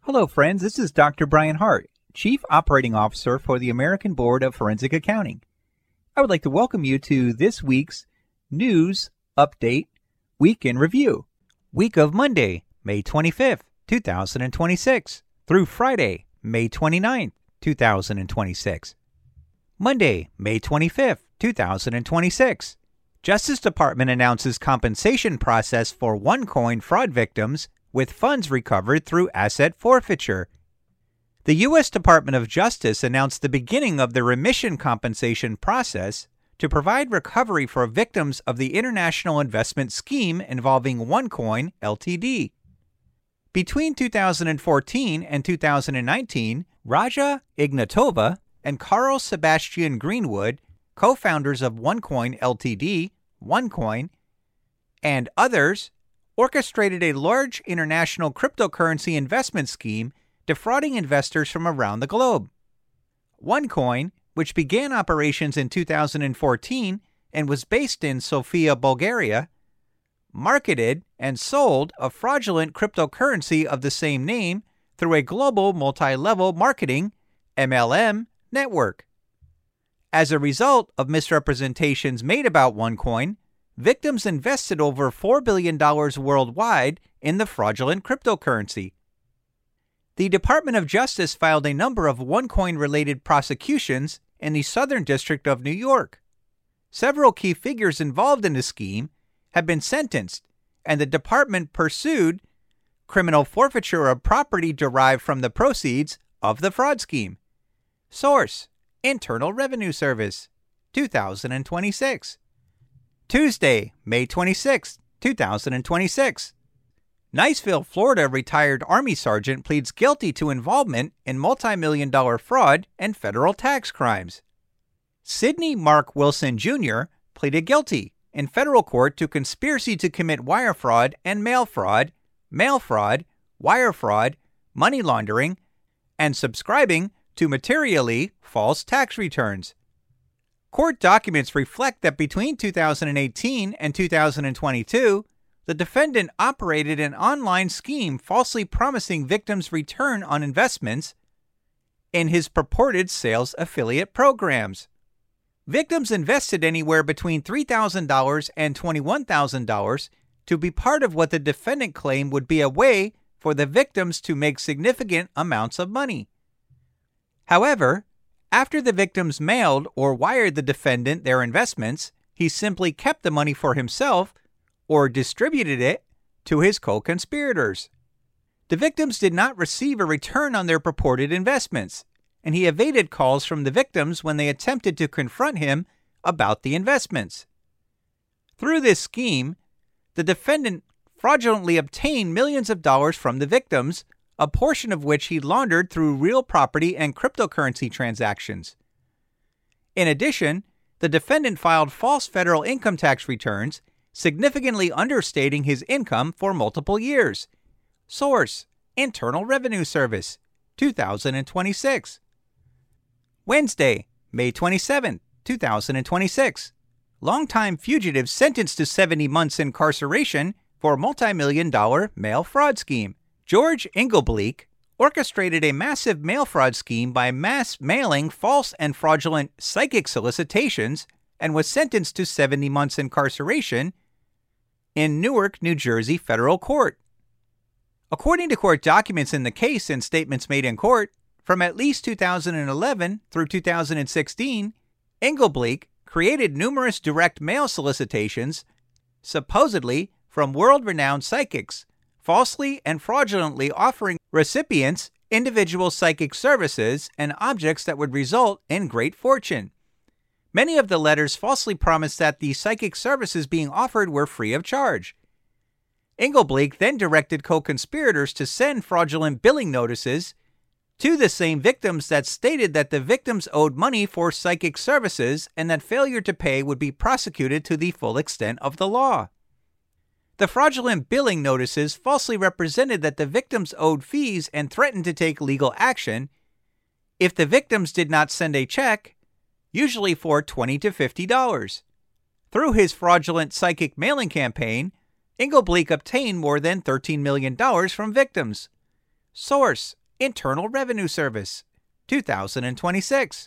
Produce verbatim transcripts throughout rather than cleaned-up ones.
Hello, friends. This is Doctor Brian Hart, Chief Operating Officer for the American Board of Forensic Accounting. I would like to welcome you to this week's News Update Week in Review. Week of Monday, May twenty-fifth, two thousand twenty-six, through Friday, May twenty-ninth, two thousand twenty-six. Monday, May twenty-fifth, two thousand twenty-six. Justice Department announces compensation process for OneCoin fraud victims with funds recovered through asset forfeiture. The U S Department of Justice announced the beginning of the remission compensation process to provide recovery for victims of the international investment scheme involving OneCoin Limited. Between two thousand fourteen and two thousand nineteen, Raja Ignatova and Carl Sebastian Greenwood, co-founders of OneCoin Limited, OneCoin, and others, orchestrated a large international cryptocurrency investment scheme defrauding investors from around the globe. OneCoin, which began operations in two thousand fourteen and was based in Sofia, Bulgaria, marketed and sold a fraudulent cryptocurrency of the same name through a global multi-level marketing M L M network. As a result of misrepresentations made about OneCoin, victims invested over four billion dollars worldwide in the fraudulent cryptocurrency. The Department of Justice filed a number of OneCoin-related prosecutions in the Southern District of New York. Several key figures involved in the scheme have been sentenced, and the department pursued criminal forfeiture of property derived from the proceeds of the fraud scheme. Source: Internal Revenue Service, two thousand twenty-six. Tuesday, May twenty-sixth, two thousand twenty-six. Niceville, Florida retired Army sergeant pleads guilty to involvement in multi-million dollar fraud and federal tax crimes. Sidney Mark Wilson Junior pleaded guilty in federal court to conspiracy to commit wire fraud and mail fraud, mail fraud, wire fraud, money laundering, and subscribing to materially false tax returns. Court documents reflect that between two thousand eighteen and two thousand twenty-two, the defendant operated an online scheme falsely promising victims return on investments in his purported sales affiliate programs. Victims invested anywhere between three thousand dollars and twenty-one thousand dollars to be part of what the defendant claimed would be a way for the victims to make significant amounts of money. However, after the victims mailed or wired the defendant their investments, he simply kept the money for himself or distributed it to his co-conspirators. The victims did not receive a return on their purported investments, and he evaded calls from the victims when they attempted to confront him about the investments. Through this scheme, the defendant fraudulently obtained millions of dollars from the victims, a portion of which he laundered through real property and cryptocurrency transactions. In addition, the defendant filed false federal income tax returns, significantly understating his income for multiple years. Source: Internal Revenue Service, two thousand twenty-six. Wednesday, May twenty-seventh, two thousand twenty-six. Longtime fugitive sentenced to seventy months incarceration for multi-million dollar mail fraud scheme. George Engelbleek orchestrated a massive mail fraud scheme by mass mailing false and fraudulent psychic solicitations and was sentenced to seventy months incarceration in Newark, New Jersey federal court. According to court documents in the case and statements made in court, from at least two thousand eleven through two thousand sixteen, Engelbleek created numerous direct mail solicitations, supposedly from world-renowned psychics, falsely and fraudulently offering recipients individual psychic services and objects that would result in great fortune. Many of the letters falsely promised that the psychic services being offered were free of charge. Engelbleek then directed co-conspirators to send fraudulent billing notices to the same victims that stated that the victims owed money for psychic services and that failure to pay would be prosecuted to the full extent of the law. The fraudulent billing notices falsely represented that the victims owed fees and threatened to take legal action if the victims did not send a check, usually for twenty to fifty dollars. Through his fraudulent psychic mailing campaign, Engelbleek obtained more than thirteen million dollars from victims. Source: Internal Revenue Service, two thousand twenty-six.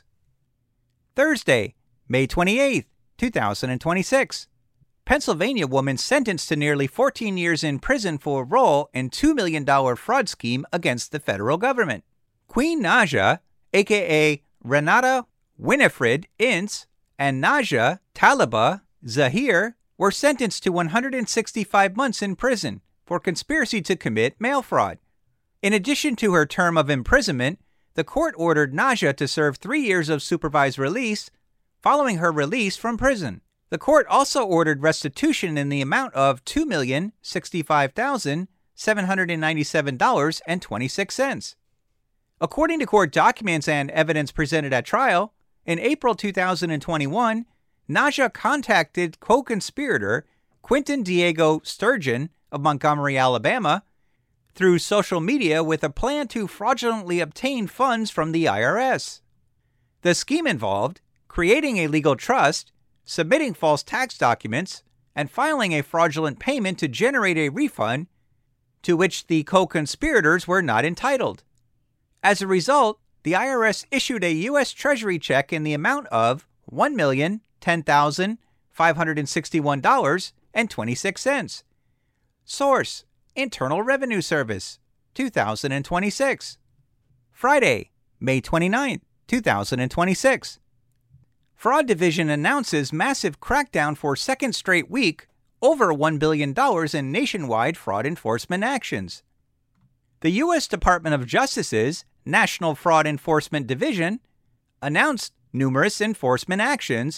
Thursday, May twenty-eighth, two thousand twenty-six. Pennsylvania woman sentenced to nearly fourteen years in prison for role in two million dollars fraud scheme against the federal government. Queen Naja, aka Renata Winifred Ince, and Naja Talaba Zahir were sentenced to one hundred sixty-five months in prison for conspiracy to commit mail fraud. In addition to her term of imprisonment, the court ordered Naja to serve three years of supervised release following her release from prison. The court also ordered restitution in the amount of two million sixty-five thousand seven hundred ninety-seven dollars and twenty-six cents. According to court documents and evidence presented at trial, in April two thousand twenty-one, Naja contacted co-conspirator Quinton Diego Sturgeon of Montgomery, Alabama, through social media with a plan to fraudulently obtain funds from the I R S. The scheme involved creating a legal trust, submitting false tax documents, and filing a fraudulent payment to generate a refund to which the co-conspirators were not entitled. As a result, the I R S issued a U S Treasury check in the amount of one million ten thousand five hundred sixty-one dollars and twenty-six cents. Source: Internal Revenue Service, two thousand twenty-six. Friday, May twenty-ninth, two thousand twenty-six. Fraud Division announces massive crackdown for second straight week, over one billion dollars in nationwide fraud enforcement actions. The U S Department of Justice's National Fraud Enforcement Division announced numerous enforcement actions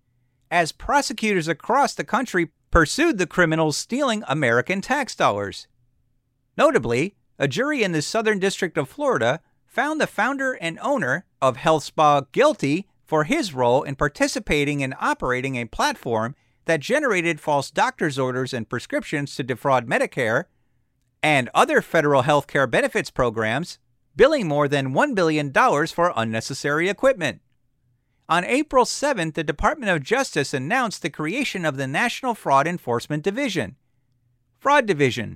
as prosecutors across the country pursued the criminals stealing American tax dollars. Notably, a jury in the Southern District of Florida found the founder and owner of HealthSpa guilty for his role in participating in operating a platform that generated false doctor's orders and prescriptions to defraud Medicare and other federal health care benefits programs, billing more than one billion dollars for unnecessary equipment. On April seventh, the Department of Justice announced the creation of the National Fraud Enforcement Division. Fraud Division.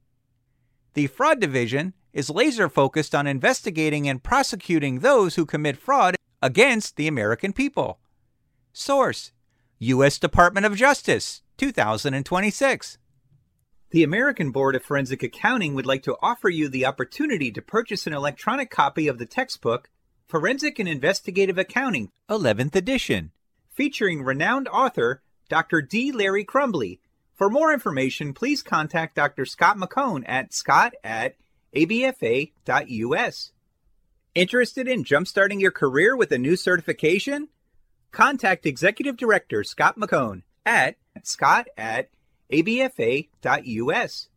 The Fraud Division is laser-focused on investigating and prosecuting those who commit fraud against the American people. Source: U S Department of Justice, two thousand twenty-six. The American Board of Forensic Accounting would like to offer you the opportunity to purchase an electronic copy of the textbook Forensic and Investigative Accounting, eleventh edition, featuring renowned author Doctor D. Larry Crumbly. For more information, please contact Doctor Scott McCone at scott at a b f a dot u s. Interested in jumpstarting your career with a new certification? Contact Executive Director Scott McCone at scott at a b f a dot u s.